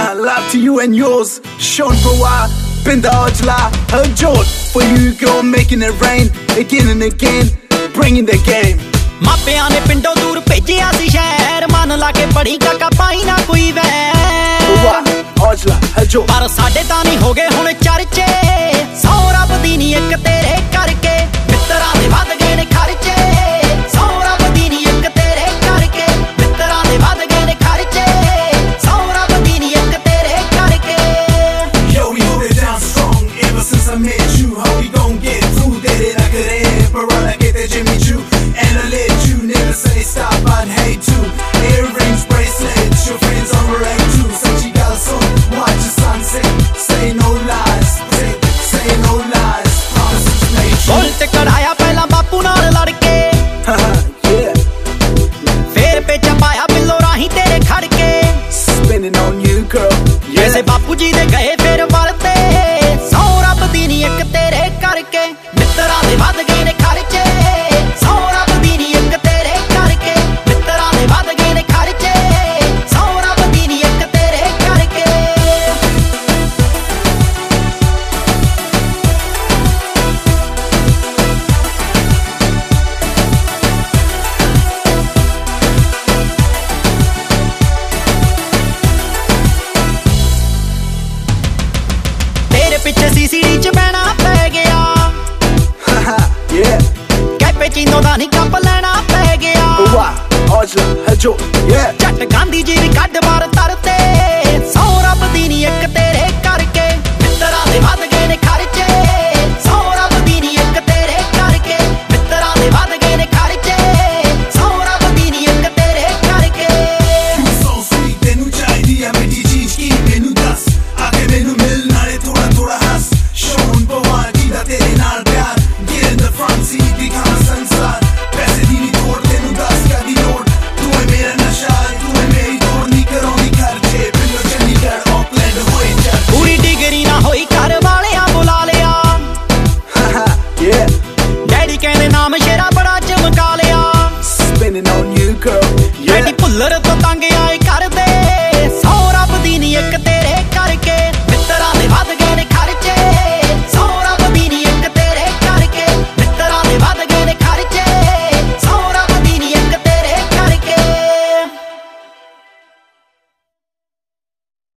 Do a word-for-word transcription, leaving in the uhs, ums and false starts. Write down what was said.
love to you and yours. Sean Boa, Binda Ojla, her George. For you, girl, making it rain again and again, bringing the game. ਮਾਪਿਆਂ ਨੇ ਪਿੰਡੋਂ ਦੂਰ ਭੇਜਿਆ ਸੀ ਸ਼ਹਿਰ, ਮਨ ਲਾ ਕੇ ਪੜੀ ਕਾਕਾ ਪਾਈ ਨਾ ਕੋਈ ਵੈਰ। Ojla, her George. ਪਰ ਸਾਡੇ ਤਾਂ ਨਹੀਂ ਹੋ ਗਏ ਹੁਣ ਚਰਚੇ, ਸੌ ਰੱਬ ਦੀ ਨੀ ਇੱਕ ਤੇਰੇ ਕਰਕੇ, ਮਿੱਤਰਾਂ ਦੇ ਵੱਧ ਗਏ ਨੇ ਖਰਚੇ, ਸੌ ਰੱਬ ਦੀ ਨੀ ਇੱਕ ਤੇਰੇ ਕਰਕੇ, ਮਿੱਤਰਾਂ ਦੇ ਵੱਧ ਗਏ ਨੇ ਖਰਚੇ, ਸੌ ਰੱਬ ਦੀ ਨੀ ਇੱਕ ਤੇਰੇ ਕਰਕੇ। Yo, we hold it down strong ever since I met you. How we gon' get through that? It I could end, but I get that Jimmy Choo. And I let you never say stop, I'd hate to. Earrings, bracelets, your friends on parade too. Said she got a son, watch the sunset. Say no lies, say, say no lies. Promises made true. ਬੋਲ ਤੇ ਕਢਾਇਆ ਪਹਿਲਾਂ ਬਾਪੂ ਨਾਲ ਲੜ ਕੇ, ਫੇਰ ਪੇਚਾ ਪਾਇਆ ਬਿੱਲੋ ਰਾਹੀਂ ਤੇਰੇ ਖੜ ਕੇ। Spinning on you, girl. ਵੈਸੇ ਬਾਪੂ ਜੀ ਦੇ ਗਏ ਫੇਰ ਵਰਤੇ, ਸੌ ਰੱਬ ਦੀ ਨੀ ਇੱਕ ਤੇਰੇ ਕਰਕੇ, ਮਿੱਤਰਾਂ ਦੇ ਵੱਧ ਗਏ ਨੇ ਖਰਚੇ, ਸੌ ਰੱਬ ਦੀ ਨੀ ਇੱਕ ਤੇਰੇ ਕਰਕੇ, ਮਿੱਤਰਾਂ ਦੇ ਵੱਧ ਗਏ ਨੇ ਖਰਚੇ, ਸੌ ਰੱਬ ਦੀ ਨੀ ਇੱਕ ਤੇਰੇ ਕਰਕੇ। ਤੇਰੇ ਪਿੱਛੇ ਸੀਸੀਡੀ ਚ ਬਹਿਣਾ ਪੈ ਗਿਆ, Yeah. ਕੈਪੇਚੀਨੋ ਦਾ ਨੀ ਕੱਪ ਲੈਣਾ ਪੈ ਗਿਆ। Ojla, her George. Yeah.